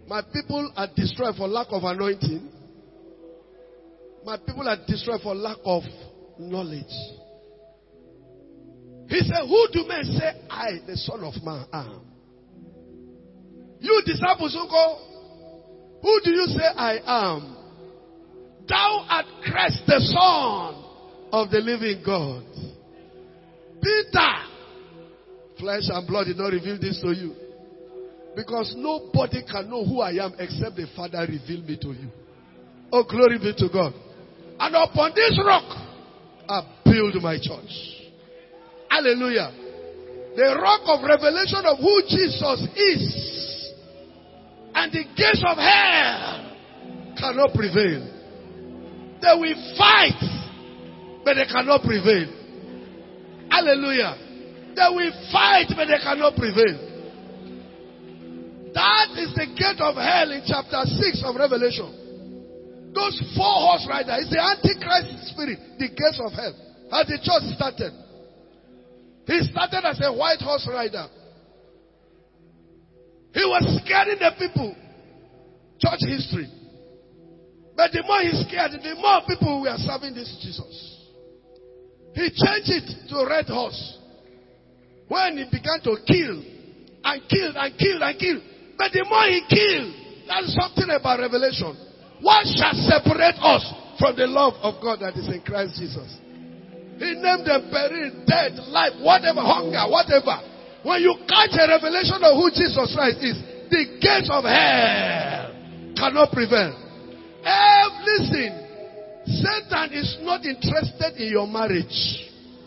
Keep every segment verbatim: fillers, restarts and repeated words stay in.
My people are destroyed for lack of anointing. My people are destroyed for lack of knowledge. He said, who do men say I, the Son of Man, am? You disciples who go, who do you say I am? Thou art Christ, the Son of the living God. Peter, flesh and blood did not reveal this to you. Because nobody can know who I am except the Father reveal me to you. Oh, glory be to God. And upon this rock, I build my church. Hallelujah. The rock of revelation of who Jesus is. And the gates of hell cannot prevail. They will fight, but they cannot prevail. Hallelujah. They will fight, but they cannot prevail. That is the gate of hell in chapter six of Revelation. Those four horse riders, it's the Antichrist spirit, the gates of hell. As the church started. He started as a white horse rider. He was scaring the people. Church history. But the more he scared, the more people were serving this Jesus. He changed it to a red horse. When he began to kill, and kill, and kill, and kill. But the more he killed, that's something about Revelation. What shall separate us from the love of God that is in Christ Jesus? He named them peril, death, life, whatever, hunger, whatever. When you catch a revelation of who Jesus Christ is, the gates of hell cannot prevail. Eh, listen, Satan is not interested in your marriage.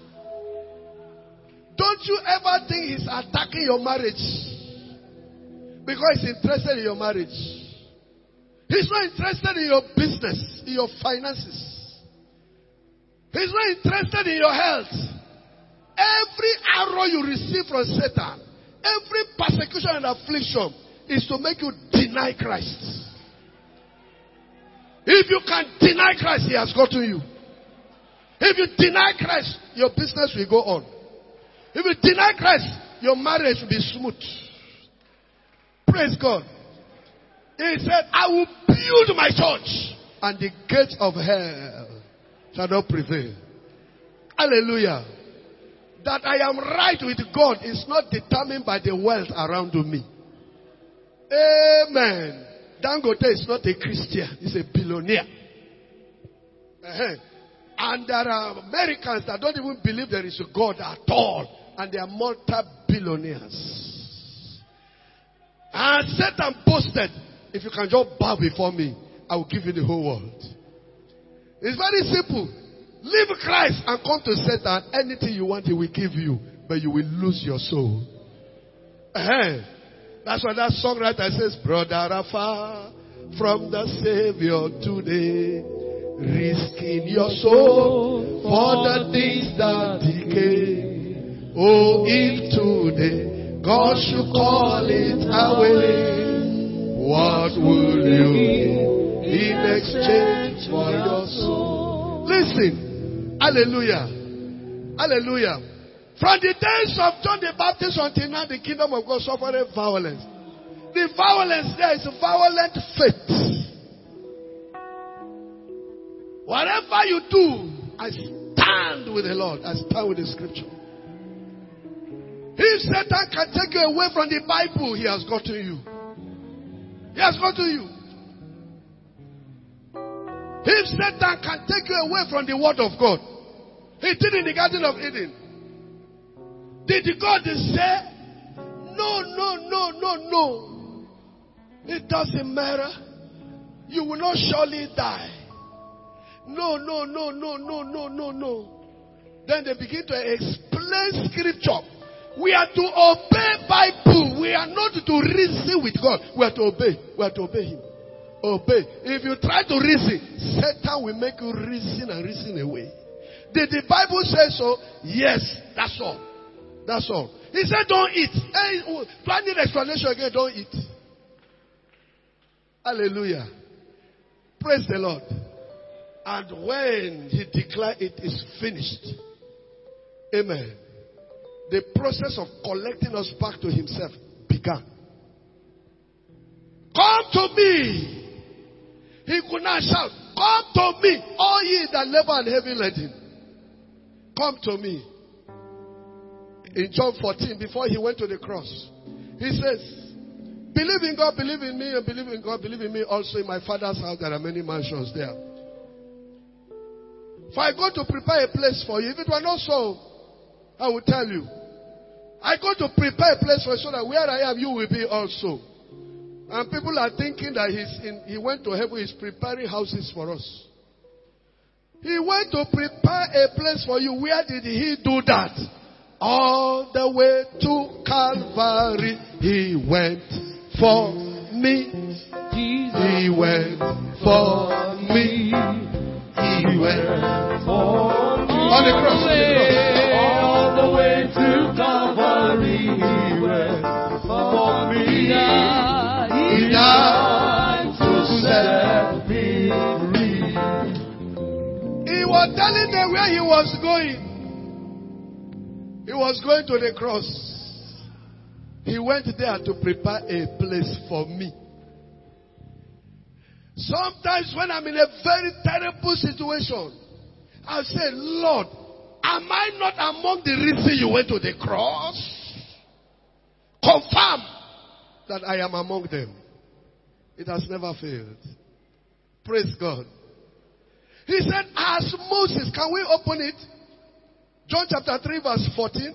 Don't you ever think he's attacking your marriage because he's interested in your marriage. He's not interested in your business, in your finances. He's not interested in your health. Every arrow you receive from Satan, every persecution and affliction is to make you deny Christ. If you can deny Christ, he has gotten you. If you deny Christ, your business will go on. If you deny Christ, your marriage will be smooth. Praise God. He said, I will build my church, and the gates of hell shall not prevail. Hallelujah. That I am right with God is not determined by the wealth around me. Amen. Dangote is not a Christian. He's a billionaire. Uh-huh. And there are Americans that don't even believe there is a God at all. And they are multi-billionaires. And Satan boasted, if you can just bow before me, I will give you the whole world. It's very simple. Leave Christ and come to Satan. Anything you want, he will give you. But you will lose your soul. Uh-huh. That's why that songwriter says, brother are far from the Savior today, risking your soul for the things that decay. Oh, if today God should call it away, what will you give in exchange for your soul? Listen, hallelujah, hallelujah. From the days of John the Baptist until now, the kingdom of God suffered violence. The violence there is violent faith. Whatever you do, I stand with the Lord. I stand with the scripture. If Satan can take you away from the Bible, he has got to you. He has got to you. If Satan can take you away from the word of God, he did in the Garden of Eden. Did God say, no, no, no, no, no. It doesn't matter. You will not surely die. No, no, no, no, no, no, no, no. Then they begin to explain scripture. We are to obey Bible. We are not to reason with God. We are to obey. We are to obey Him. Obey. If you try to reason, Satan will make you reason and reason away. Did the Bible say so? Yes, that's all. That's all. He said don't eat. Hey, do I need explanation again? Don't eat. Hallelujah. Praise the Lord. And when he declared it is finished, amen, the process of collecting us back to himself began. Come to me. He could not shout, come to me, all ye that labor and heavy laden. Come to me. In John fourteen, before he went to the cross, he says, believe in God, believe in me, and believe in God, believe in me also. In my Father's house there are many mansions there. If I go to prepare a place for you, if it were not so, I will tell you. I go to prepare a place for you so that where I am, you will be also. And people are thinking that he's in, he went to heaven, he's preparing houses for us. He went to prepare a place for you. Where did he do that? All the way to Calvary, he went for me. He went for me. He went for me. On the cross. All the way to Calvary, he went for me. He died to set me free. He was telling them where he was going. He was going to the cross. He went there to prepare a place for me. Sometimes when I'm in a very terrible situation, I say, Lord, am I not among the reasons you went to the cross? Confirm that I am among them. It has never failed. Praise God. He said, as Moses, can we open it? John chapter three verse fourteen.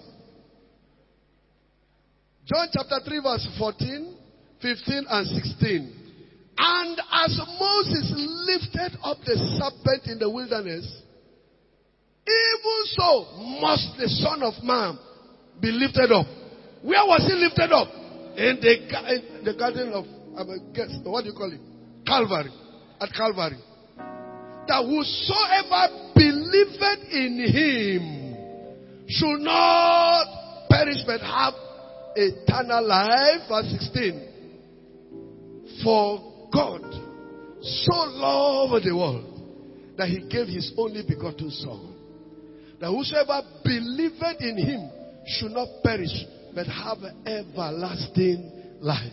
John chapter three verse fourteen, fifteen and sixteen. And as Moses lifted up the serpent in the wilderness, even so must the Son of Man be lifted up. Where was he lifted up? In the, in the garden of, I guess, what do you call it? Calvary. At Calvary. That whosoever believeth in him should not perish but have eternal life. Verse sixteen. For God so loved the world that he gave his only begotten Son, that whosoever believeth in him should not perish but have everlasting life.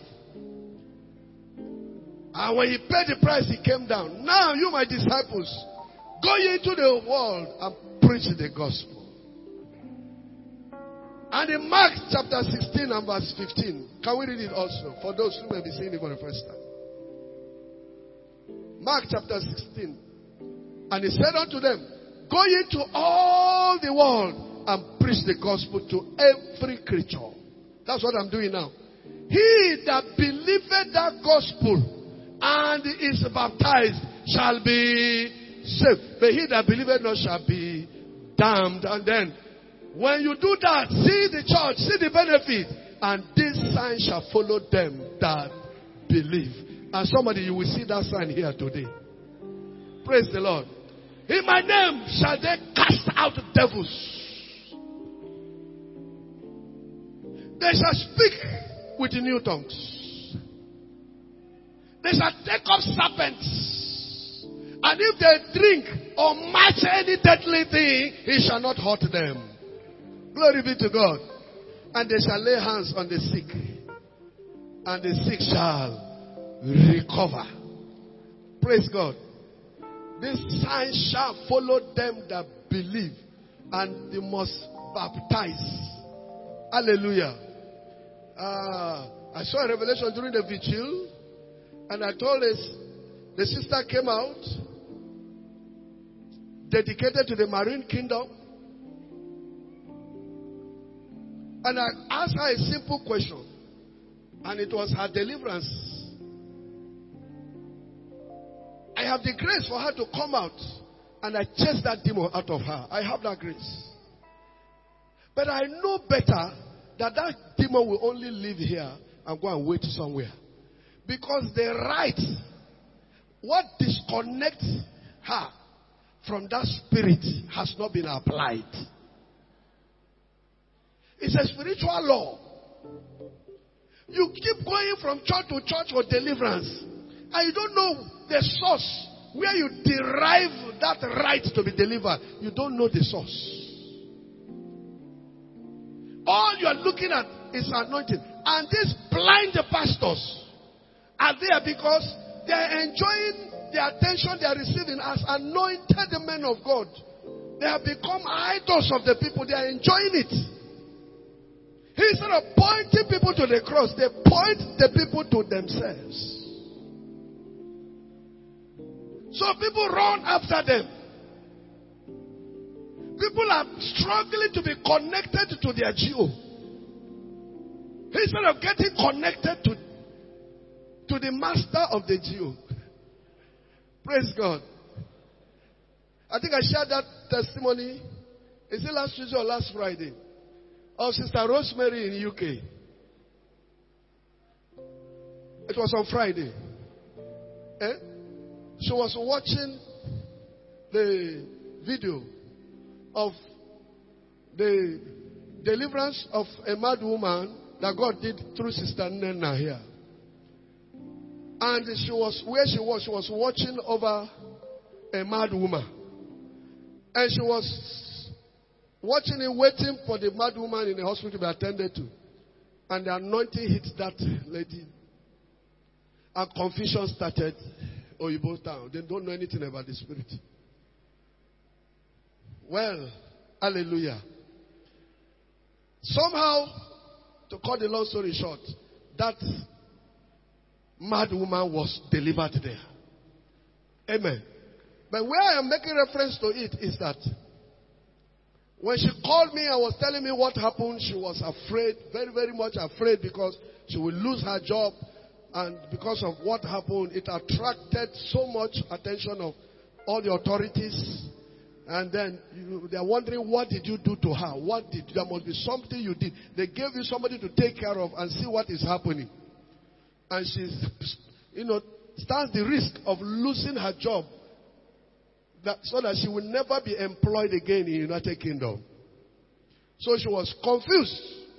And when he paid the price, he came down. Now you, my disciples, go ye into the world and preach the gospel. And in Mark chapter sixteen and verse fifteen, can we read it also for those who may be seeing it for the first time? Mark chapter sixteen. And he said unto them, go ye into all the world and preach the gospel to every creature. That's what I'm doing now. He that believeth that gospel and is baptized shall be saved. But he that believeth not shall be damned. And then, when you do that, see the church, see the benefit. And this sign shall follow them that believe. And somebody, you will see that sign here today. Praise the Lord. In my name shall they cast out devils. They shall speak with new tongues. They shall take up serpents. And if they drink or match any deadly thing, it shall not hurt them. Glory be to God. And they shall lay hands on the sick, and the sick shall recover. Praise God. This sign shall follow them that believe, and they must baptize. Hallelujah. Uh, I saw a revelation during the vigil, and I told us, the sister came out, dedicated to the marine kingdom. And I asked her a simple question. And it was her deliverance. I have the grace for her to come out. And I chase that demon out of her. I have that grace. But I know better that that demon will only live here and go and wait somewhere. Because the right, what disconnects her from that spirit has not been applied. It's a spiritual law. You keep going from church to church for deliverance, and you don't know the source where you derive that right to be delivered. You don't know the source. All you are looking at is anointing. And these blind pastors are there because they are enjoying the attention they are receiving as anointed men of God. They have become idols of the people. They are enjoying it. Instead of pointing people to the cross, they point the people to themselves. So people run after them. People are struggling to be connected to their geo. Instead of getting connected to, to the master of the geo. Praise God. I think I shared that testimony. Is it last Tuesday or last Friday? Of Sister Rosemary in U K. It was on Friday. Eh? She was watching the video of the deliverance of a mad woman that God did through Sister Nena here. And she was where she was, she was watching over a mad woman. And she was watching it, waiting for the mad woman in the hospital to be attended to. And the anointing hit that lady. And confusion started. Oyibo town. They don't know anything about the spirit. Well, hallelujah. Somehow, to cut the long story short, that mad woman was delivered there. Amen. But where I am making reference to it is that when she called me and was telling me what happened, she was afraid, very, very much afraid, because she will lose her job. And because of what happened, it attracted so much attention of all the authorities. And then you, they are wondering, what did you do to her? What did there must be something you did? They gave you somebody to take care of and see what is happening. And she's, you know, stands the risk of losing her job, that, so that she will never be employed again in the United Kingdom. So she was confused.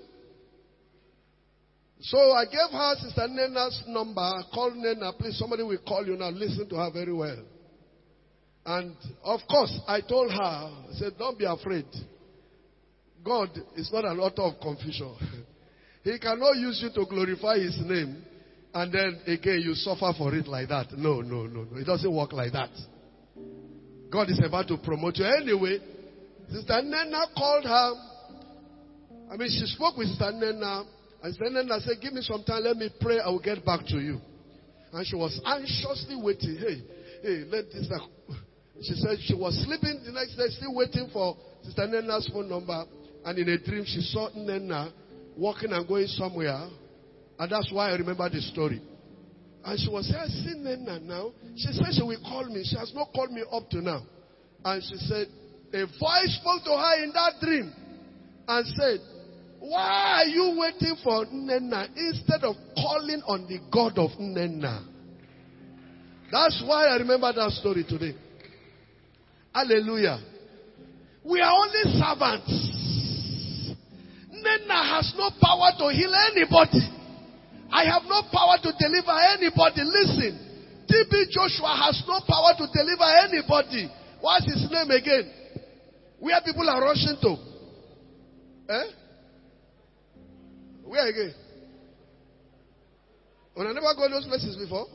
So I gave her Sister Nena's number. I called Nena. Please, somebody will call you now. Listen to her very well. And of course, I told her, I said, don't be afraid. God is not an author of confusion. He cannot use you to glorify His name, and then again you suffer for it like that. No, no, no, no. It doesn't work like that. God is about to promote you. Anyway, Sister Nena called her. I mean, she spoke with Sister Nena. And Sister Nena said, give me some time. Let me pray. I will get back to you. And she was anxiously waiting. Hey, hey, let this... She said she was sleeping the next day, still waiting for Sister Nena's phone number. And in a dream, she saw Nena walking and going somewhere. And that's why I remember the story. And she was saying, I see Nena now. She said she will call me. She has not called me up to now. And she said, a voice spoke to her in that dream and said, why are you waiting for Nena instead of calling on the God of Nena? That's why I remember that story today. Hallelujah. We are only servants. Nena has no power to heal anybody. I have no power to deliver anybody. Listen, T B Joshua has no power to deliver anybody. What's his name again? Where people are rushing to? Eh? Where again? When I never go those places before?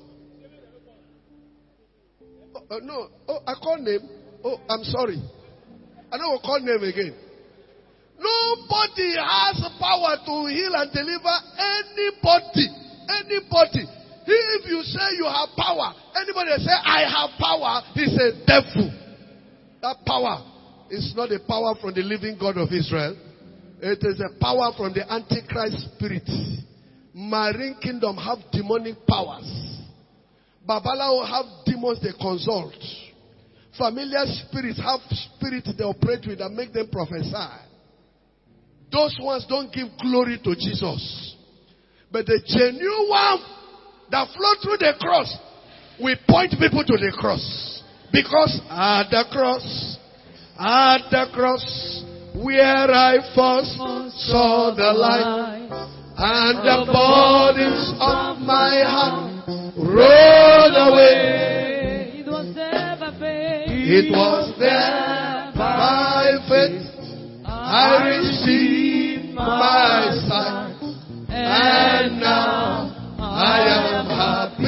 Oh, uh, no. Oh, I call name. Oh, I'm sorry. I don't call name again. Nobody has power to heal and deliver anybody. Anybody. If you say you have power, anybody say I have power, he's a devil. That power is not a power from the living God of Israel. It is a power from the Antichrist spirit. Marine kingdom have demonic powers. Babalawo have demons they consult. Familiar spirits have spirits they operate with that make them prophesy. Those ones don't give glory to Jesus. But the genuine one that flow through the cross, we point people to the cross. Because at the cross, at the cross, where I first saw the light, and the burdens of my heart rolled away. It was there by faith. It was there by faith. I received my sight, and now I am happy.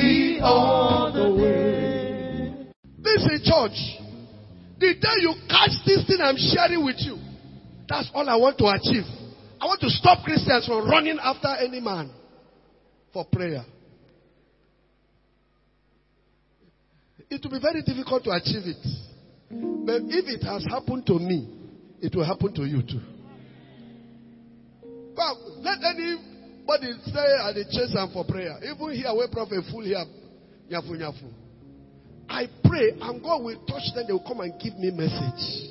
all the way. Listen, church. The day you catch this thing I'm sharing with you, that's all I want to achieve. I want to stop Christians from running after any man for prayer. It will be very difficult to achieve it. But if it has happened to me, it will happen to you too. But let anybody say at the church and for prayer. Even here where prophet full here, nyafu nyafu. I pray and God will touch them. They will come and give me message.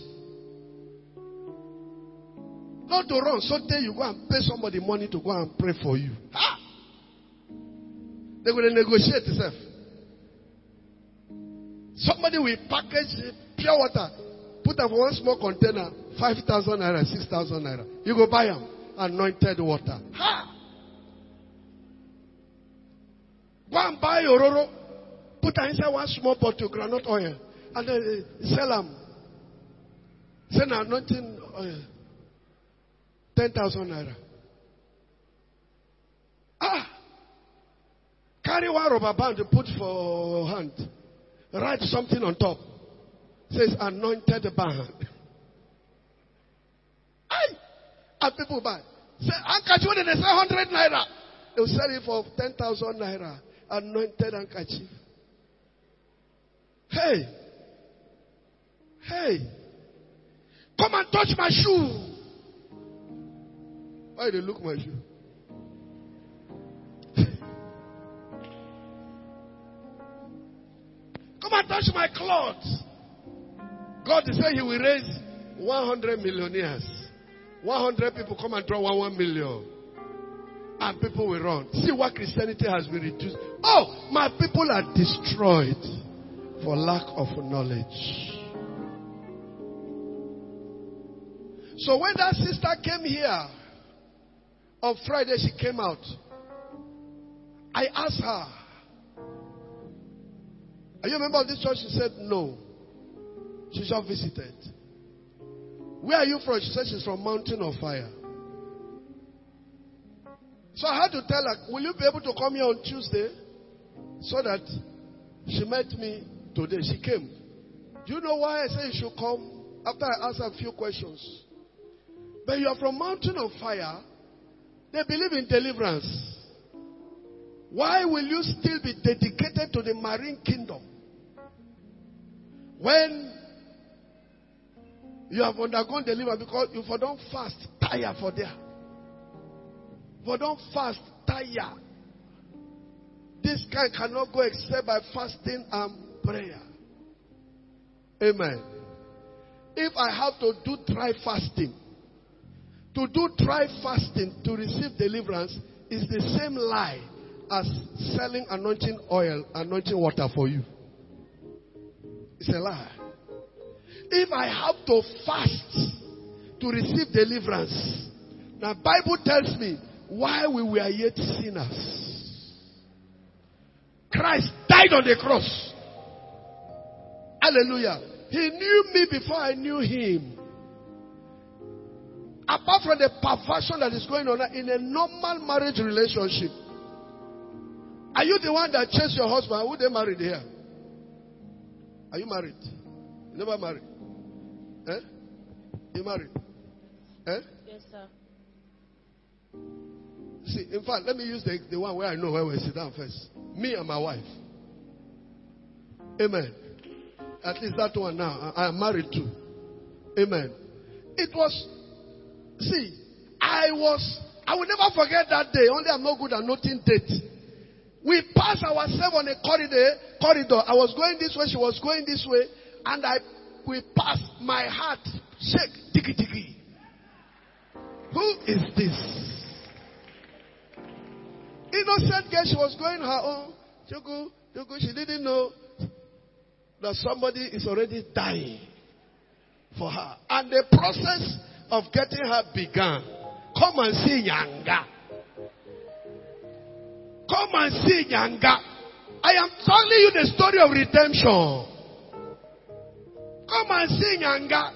Not to run. So then you go and pay somebody money to go and pray for you. Ah! They will negotiate itself. Somebody will package pure water, put them for one small container, five thousand naira, six thousand naira. You go buy them, anointed water. Ha! Go and buy Ororo, put them inside one small bottle, granite oil, and then sell them. Send anointing oil, ten thousand naira. Ah! Carry one rubber band to put for hand. Write something on top. Says anointed band. Aye. And people buy. Say, handkerchief, when they say one hundred naira. They'll sell it for ten thousand naira. Anointed handkerchief. Hey. Hey. Come and touch my shoe. Why they look at my shoe? Come and touch my clothes. God is saying He will raise one hundred millionaires. one hundred people come and draw one, one million. And people will run. See what Christianity has been reduced. Oh, my people are destroyed for lack of knowledge. So when that sister came here on Friday, she came out. I asked her, are you a member of this church? She said no. She just visited. Where are you from? She said she's from Mountain of Fire. So I had to tell her, will you be able to come here on Tuesday? So that she met me today. She came. Do you know why I said you should come? After I asked her a few questions. But you are from Mountain of Fire. They believe in deliverance. Why will you still be dedicated to the marine kingdom? When you have undergone deliverance, because you for don't fast, tire for there. For don't fast, tire. This kind cannot go except by fasting and prayer. Amen. If I have to do dry fasting, to do dry fasting to receive deliverance is the same lie as selling anointing oil, anointing water for you. It's a lie. If I have to fast to receive deliverance, now Bible tells me while we were yet sinners, Christ died on the cross. Hallelujah. He knew me before I knew him. Apart from the perversion that is going on in a normal marriage relationship, are you the one that chased your husband? Who they married here? Are you married? You never married? Eh? You married? Eh? Yes, sir. See, in fact, let me use the, the one where I know where we sit down first. Me and my wife. Amen. At least that one now. I, I am married too. Amen. It was, see, I was, I will never forget that day. Only I'm not good at noting date. We passed ourselves on a corridor. Corridor. I was going this way. She was going this way, and I, we passed. My heart shake, tiki tiki. Who is this? Innocent girl. She was going her own. Chuku, chuku. She didn't know that somebody is already dying for her, and the process of getting her began. Come and see Nyanga. Come and see Nyanga. I am telling you the story of redemption. Come and see Nyanga.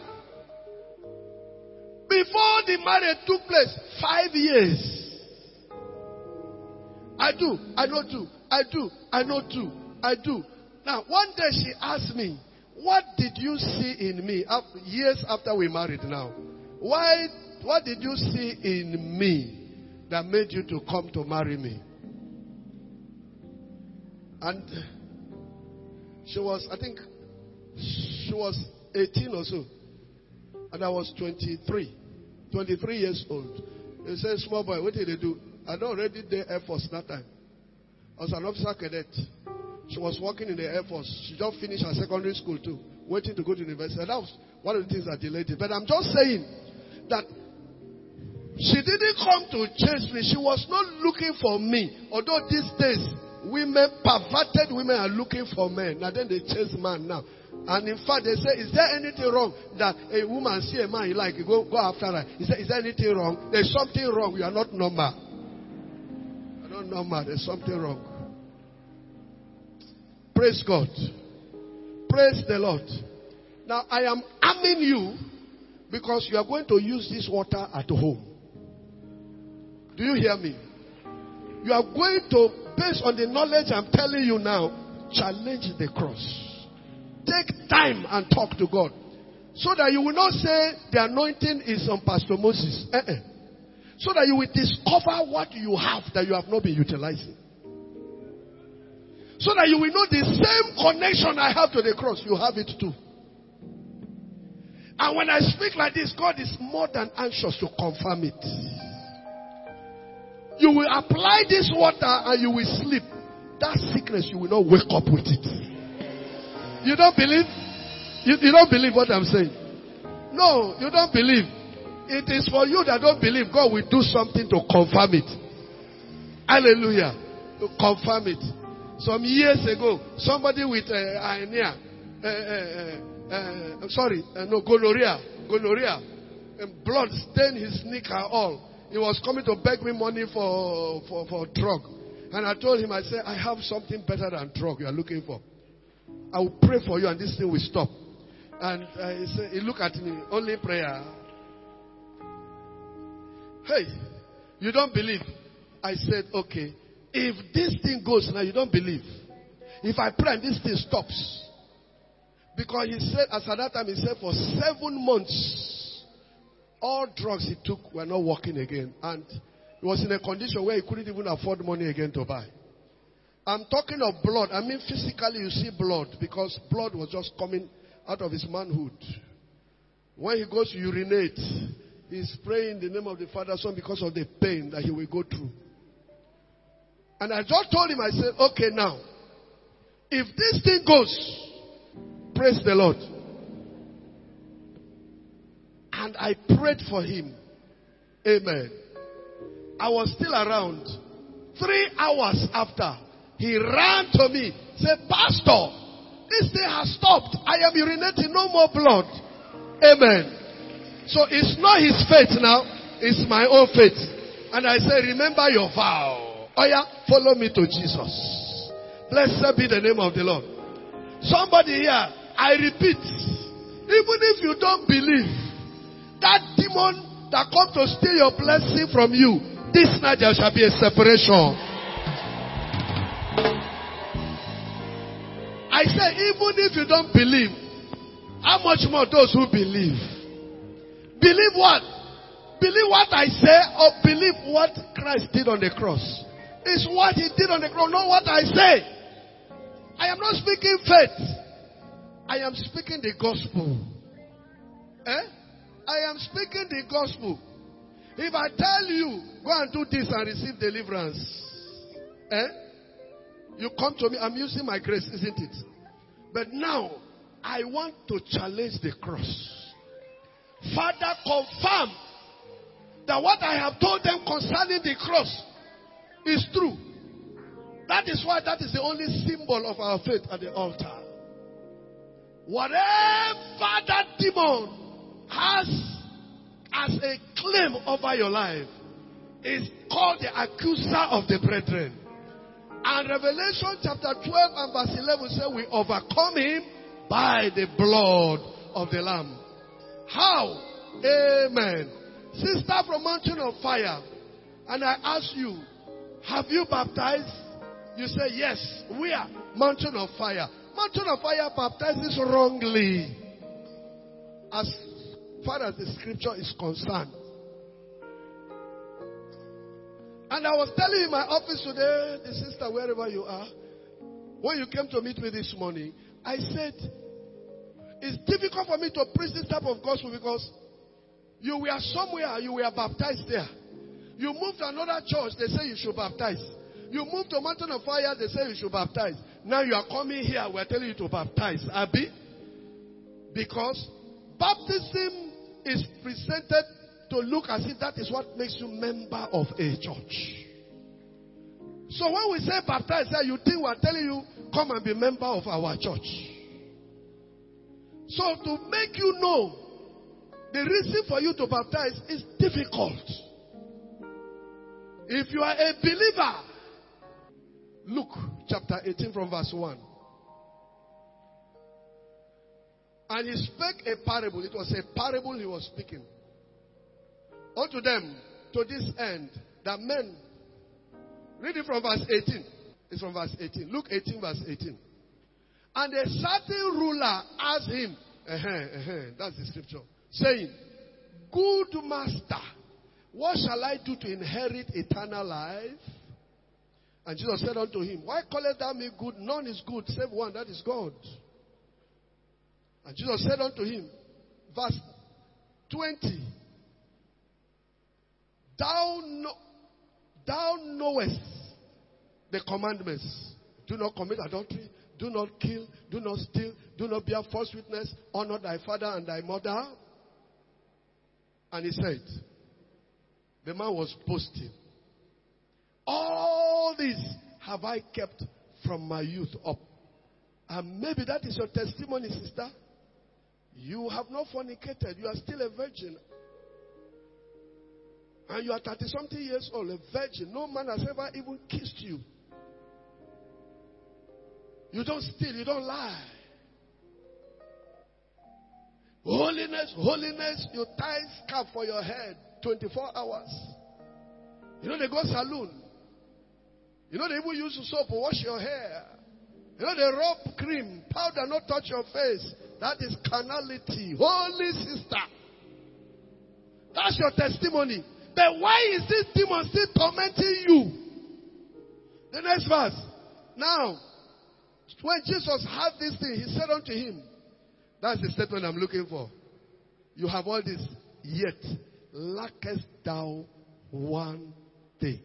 Before the marriage took place, five years. I do, I know two, I do, I know two. I do. Now, one day she asked me, what did you see in me? Years after we married now. Why, what did you see in me that made you to come to marry me? And she was, I think, she was eighteen or so. And I was twenty-three. twenty-three years old. They said, small boy, what did they do? I don't already did Air Force that time. I was an officer cadet. She was working in the Air Force. She just finished her secondary school too, waiting to go to university. And that was one of the things that delayed it. But I'm just saying that she didn't come to chase me. She was not looking for me. Although these days, women, perverted women are looking for men. Now then they chase man now. And in fact, they say, is there anything wrong that a woman see a man you like, you go, go after her? Is there, is there anything wrong? There's something wrong. You are not normal. You are not normal. There's something wrong. Praise God. Praise the Lord. Now, I am arming you because you are going to use this water at home. Do you hear me? You are going to, based on the knowledge I'm telling you now, challenge the cross. Take time and talk to God. So that you will not say the anointing is on Pastor Moses. Uh-uh. So that you will discover what you have that you have not been utilizing. So that you will know the same connection I have to the cross, you have it too. And when I speak like this, God is more than anxious to confirm it. You will apply this water and you will sleep. That sickness, you will not wake up with it. You don't believe? You, you don't believe what I'm saying? No, you don't believe. It is for you that don't believe. God will do something to confirm it. Hallelujah. To confirm it. Some years ago, somebody with uh, hernia, uh, uh, uh, uh, sorry, uh, no, gonorrhea, gonorrhea, and blood stained his knicker all. He was coming to beg me money for, for, for drug. And I told him, I said, I have something better than drug you are looking for. I will pray for you and this thing will stop. And uh, he said, he looked at me, only prayer. Hey, you don't believe? I said, okay. If this thing goes now, you don't believe. If I pray and this thing stops. Because he said, as at that time, he said for seven months, all drugs he took were not working again. And he was in a condition where he couldn't even afford money again to buy. I'm talking of blood. I mean physically you see blood because blood was just coming out of his manhood. When he goes to urinate, he's praying in the name of the Father, Son, because of the pain that he will go through. And I just told him, I said, okay now, if this thing goes, praise the Lord. And I prayed for him. Amen. I was still around. Three hours after, he ran to me, said, Pastor, this thing has stopped. I am urinating, no more blood. Amen. So it's not his faith now, it's my own faith. And I said, remember your vow. Oh yeah, follow me to Jesus. Blessed be the name of the Lord. Somebody here, I repeat, even if you don't believe, that demon that comes to steal your blessing from you, this night there shall be a separation. I say, even if you don't believe, how much more those who believe? Believe what? Believe what I say or believe what Christ did on the cross? It's what he did on the cross, not what I say. I am not speaking faith. I am speaking the gospel. Eh? I am speaking the gospel. If I tell you, go and do this and receive deliverance. Eh? You come to me, I'm using my grace, isn't it? But now, I want to challenge the cross. Father, confirm that what I have told them concerning the cross is true. That is why that is the only symbol of our faith at the altar. Whatever that demon has as a claim over your life is called the accuser of the brethren. And Revelation chapter twelve and verse eleven says we overcome him by the blood of the Lamb. How? Amen. Sister from Mountain of Fire, and I ask you, have you baptized? You say, yes, we are mountain of fire. Mountain of fire baptizes wrongly as far as the scripture is concerned. And I was telling you in my office today, the sister, wherever you are, when you came to meet me this morning, I said, it's difficult for me to preach this type of gospel because you were somewhere, you were baptized there. You moved to another church, they say you should baptize. You moved to Mountain of Fire, they say you should baptize. Now you are coming here, we're telling you to baptize. Abi? Because baptism is presented to look as if that is what makes you member of a church. So when we say baptize, you think we're telling you, come and be member of our church. So to make you know, the reason for you to baptize is difficult. If you are a believer, Luke chapter eighteen from verse one. And he spake a parable. It was a parable he was speaking. Unto them, to this end, that men, read it from verse eighteen. It's from verse eighteen. Luke eighteen, verse eighteen. And a certain ruler asked him, uh-huh, uh-huh, that's the scripture, saying, Good master, what shall I do to inherit eternal life? And Jesus said unto him, Why callest thou me good? None is good save one, that is God. And Jesus said unto him, verse twenty, Thou, know, thou knowest the commandments. Do not commit adultery. Do not kill. Do not steal. Do not bear false witness. Honor thy father and thy mother. And he said, the man was boasting. All this have I kept from my youth up. And maybe that is your testimony, sister. You have not fornicated. You are still a virgin. And you are thirty-something years old, a virgin. No man has ever even kissed you. You don't steal, you don't lie. Holiness, holiness, you tie scarf for your head twenty-four hours. You know they go saloon. You know they even use soap to wash your hair. You know they rub cream, powder not touch your face. That is carnality. Holy sister. That's your testimony. But why is this demon still tormenting you? The next verse. Now, when Jesus had this thing, he said unto him, that's the statement I'm looking for. You have all this, yet lackest thou one thing.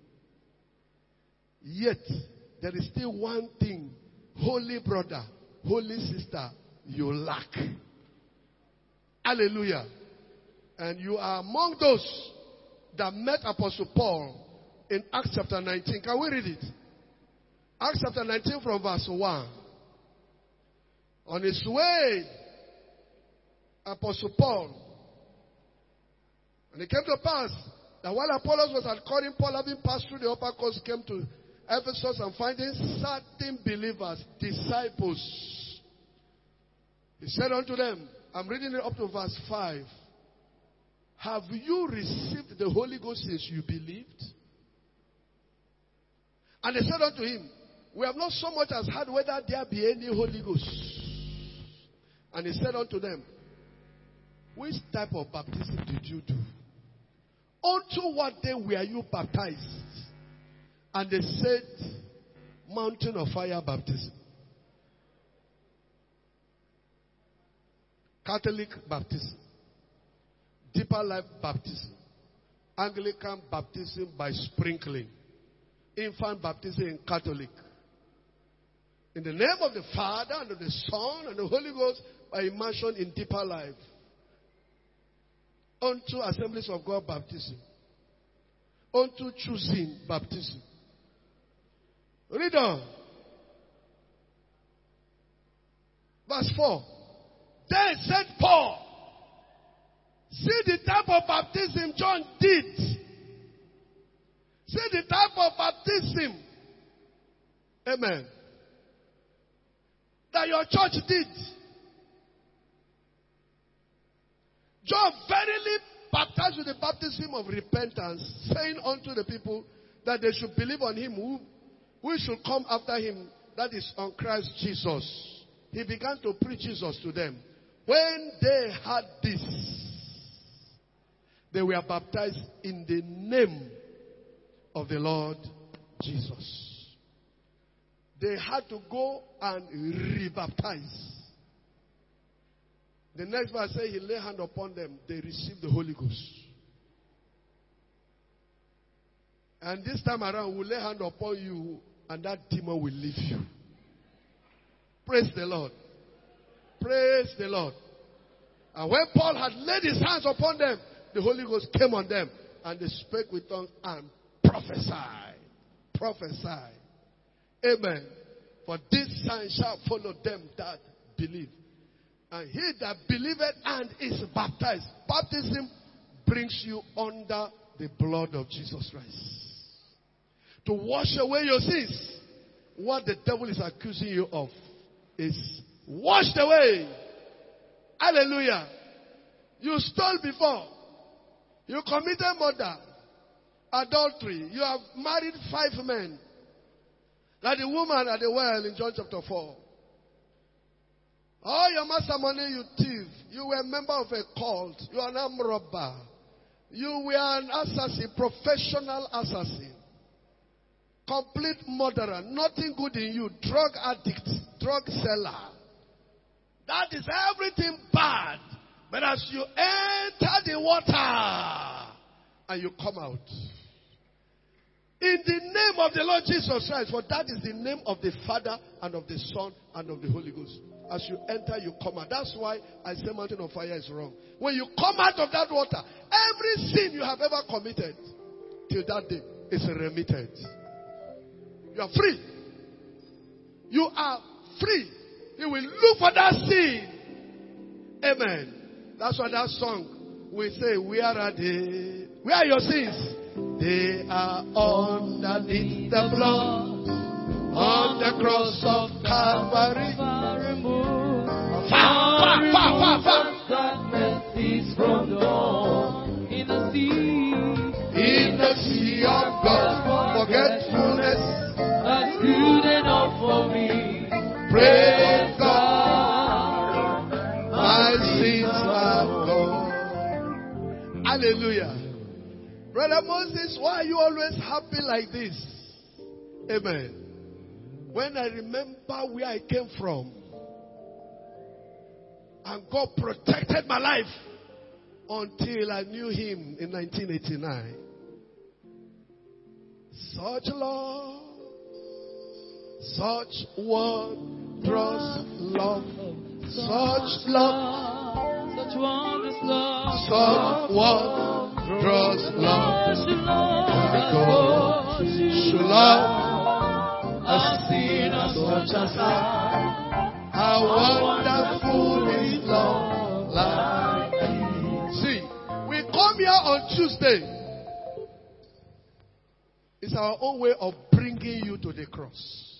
Yet there is still one thing, holy brother, holy sister, you lack. Hallelujah. And you are among those that met Apostle Paul in Acts chapter nineteen. Can we read it? Acts chapter nineteen from verse one. On his way, Apostle Paul, and it came to pass that while Apollos was at Corinth, Paul, having passed through the upper coast, came to Ephesus and finding certain believers, disciples. He said unto them, I'm reading it up to verse five. Have you received the Holy Ghost since you believed? And they said unto him, we have not so much as heard whether there be any Holy Ghost. And he said unto them, which type of baptism did you do? Unto what day were you baptized? And they said, mountain of fire baptism. Catholic baptism. Deeper life baptism. Anglican baptism by sprinkling. Infant baptism in Catholic. In the name of the Father and of the Son and the Holy Ghost by immersion in deeper life. Unto Assemblies of God baptism. Unto choosing baptism. Read on. Verse four. Then said Paul, see the type of baptism John did. See the type of baptism. Amen. That your church did. John verily baptized with the baptism of repentance, saying unto the people that they should believe on him who, we should come after him, that is on Christ Jesus. He began to preach Jesus to them. When they had this, they were baptized in the name of the Lord Jesus. They had to go and rebaptize. The next verse says he laid hand upon them. They received the Holy Ghost. And this time around, we'll lay hand upon you and that demon will leave you. Praise the Lord. Praise the Lord. And when Paul had laid his hands upon them, the Holy Ghost came on them and they spake with tongues and prophesied. Prophesied. Amen. For this sign shall follow them that believe. And he that believeth and is baptized. Baptism brings you under the blood of Jesus Christ. To wash away your sins. What the devil is accusing you of is washed away. Hallelujah. You stole before. You committed murder. Adultery. You have married five men. Like the woman at the well in John chapter four. All your master money you thief. You were a member of a cult. You are an armed robber. You were an assassin, professional assassin. Complete murderer. Nothing good in you. Drug addict. Drug seller. That is everything bad. But as you enter the water and you come out. In the name of the Lord Jesus Christ. For that is the name of the Father and of the Son and of the Holy Ghost. As you enter, you come out. That's why I say mountain of fire is wrong. When you come out of that water, every sin you have ever committed till that day is remitted. You are free. You are free. You will look for that sin. Amen. That's why that song we say, where are they? Where are your sins? They are underneath the blood on the cross of Calvary. Far, far, far, far, far. From dawn in the sea, in the sea of God's forgetfulness. That's good enough for me. Praise God, my sins are gone. Hallelujah. Brother Moses, why are you always happy like this? Amen. When I remember where I came from, and God protected my life until I knew Him in nineteen eighty-nine. Such love, such wondrous love, such love, such wondrous love, such wondrous love. God should love a sinner such as I. How wonderful is love like this. See, we come here on Tuesday. It's our own way of bringing you to the cross.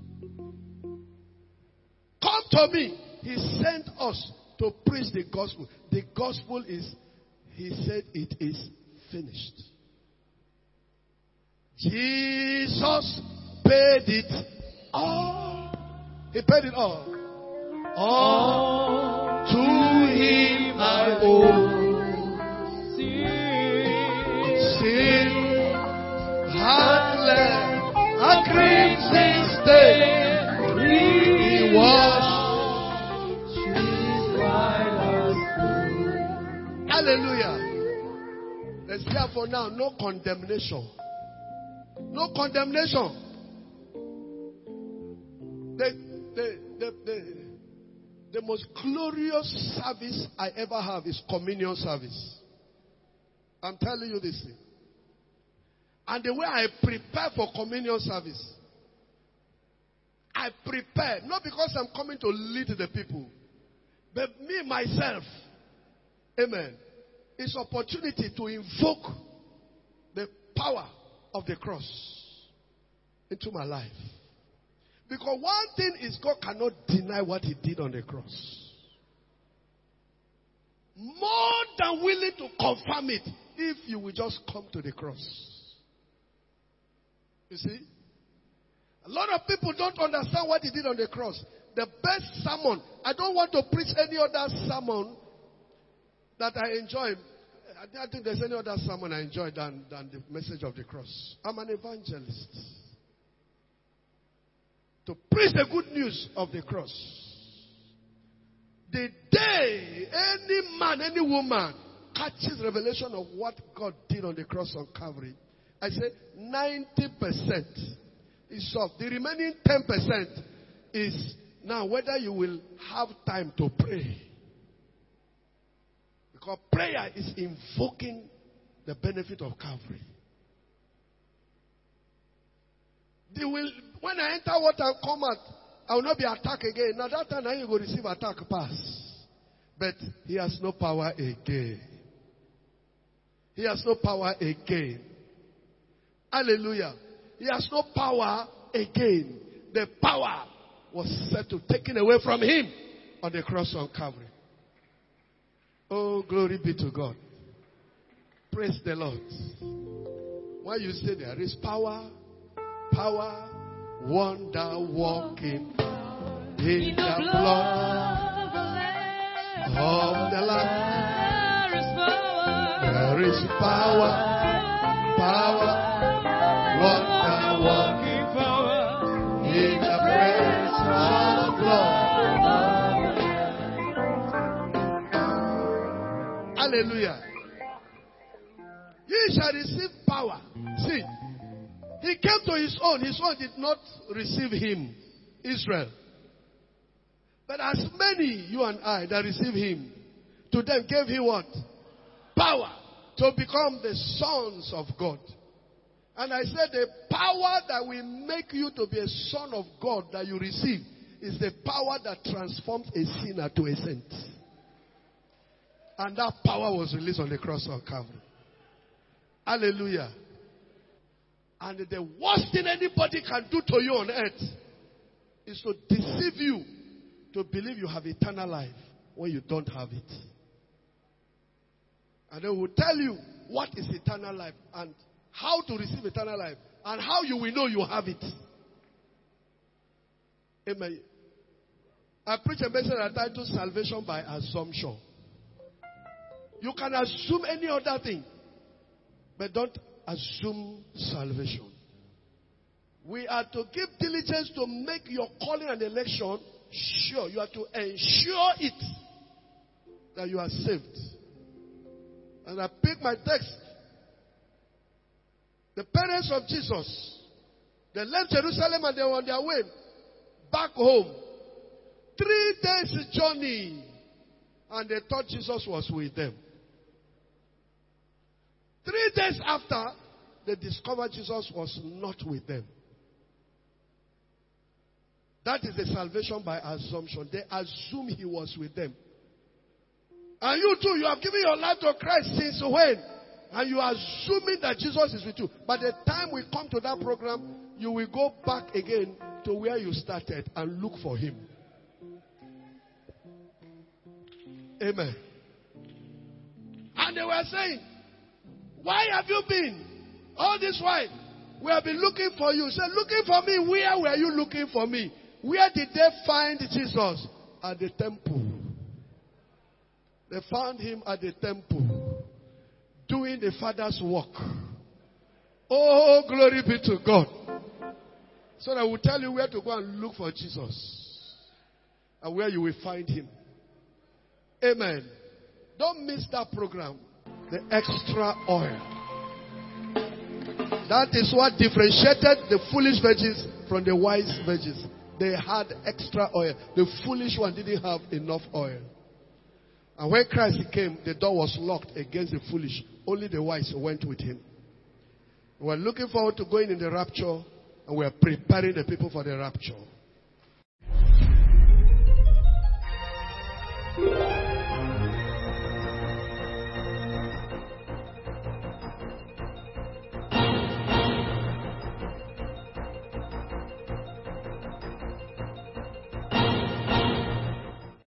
Come to me. He sent us to preach the gospel. The gospel is, He said it is finished. Jesus paid it all. He paid it all. All to Him I owe. Sin had left a crimson stain. He washed His white as. Hallelujah. There's therefore now no condemnation. No condemnation. The, the, the, the, The most glorious service I ever have is communion service. I'm telling you this thing. And the way I prepare for communion service, I prepare, not because I'm coming to lead the people, but me, myself, amen, it's opportunity to invoke the power of the cross into my life. Because one thing is God cannot deny what He did on the cross. More than willing to confirm it if you will just come to the cross. You see? A lot of people don't understand what he did on the cross. The best sermon. I don't want to preach any other sermon that I enjoy. I don't think there's any other sermon I enjoy than, than the message of the cross. I'm an evangelist. To preach the good news of the cross. The day any man, any woman catches revelation of what God did on the cross on Calvary, I say ninety percent is solved. The remaining ten percent is now whether you will have time to pray. Because prayer is invoking the benefit of Calvary. They will, when I enter water and come out, I will not be attacked again. Now that time, now you will receive attack pass. But he has no power again. He has no power again. Hallelujah. He has no power again. The power was set to taken away from him on the cross on Calvary. Oh, glory be to God. Praise the Lord. Why you say there is power, power, wonder walking in the blood of the Lamb. There is power, power, wonder walking in the presence of God. Hallelujah. Ye shall receive power. See, he came to his own. His own did not receive him, Israel. But as many, you and I, that receive him, to them gave him what? Power to become the sons of God. And I said the power that will make you to be a son of God that you receive is the power that transforms a sinner to a saint. And that power was released on the cross of Calvary. Hallelujah. And the worst thing anybody can do to you on earth is to deceive you to believe you have eternal life when you don't have it. And they will tell you what is eternal life and how to receive eternal life and how you will know you have it. Amen. I preach a message entitled Salvation by Assumption. You can assume any other thing, but don't assume salvation. We are to give diligence to make your calling and election sure. You are to ensure it that you are saved. And I pick my text. The parents of Jesus, they left Jerusalem and they were on their way back home. Three days journey. And they thought Jesus was with them. Three days after, they discovered Jesus was not with them. That is the salvation by assumption. They assume he was with them. And you too, you have given your life to Christ since when? And you are assuming that Jesus is with you. By the time we come to that program, you will go back again to where you started and look for him. Amen. And they were saying, why have you been all this while? We have been looking for you. Say, looking for me? Where were you looking for me? Where did they find Jesus? At the temple. They found him at the temple, doing the Father's work. Oh, glory be to God. So that I will tell you where to go and look for Jesus. And where you will find him. Amen. Don't miss that program. The extra oil. That is what differentiated the foolish virgins from the wise virgins. They had extra oil. The foolish one didn't have enough oil. And when Christ came, the door was locked against the foolish. Only the wise went with him. We're looking forward to going in the rapture, and we're preparing the people for the rapture.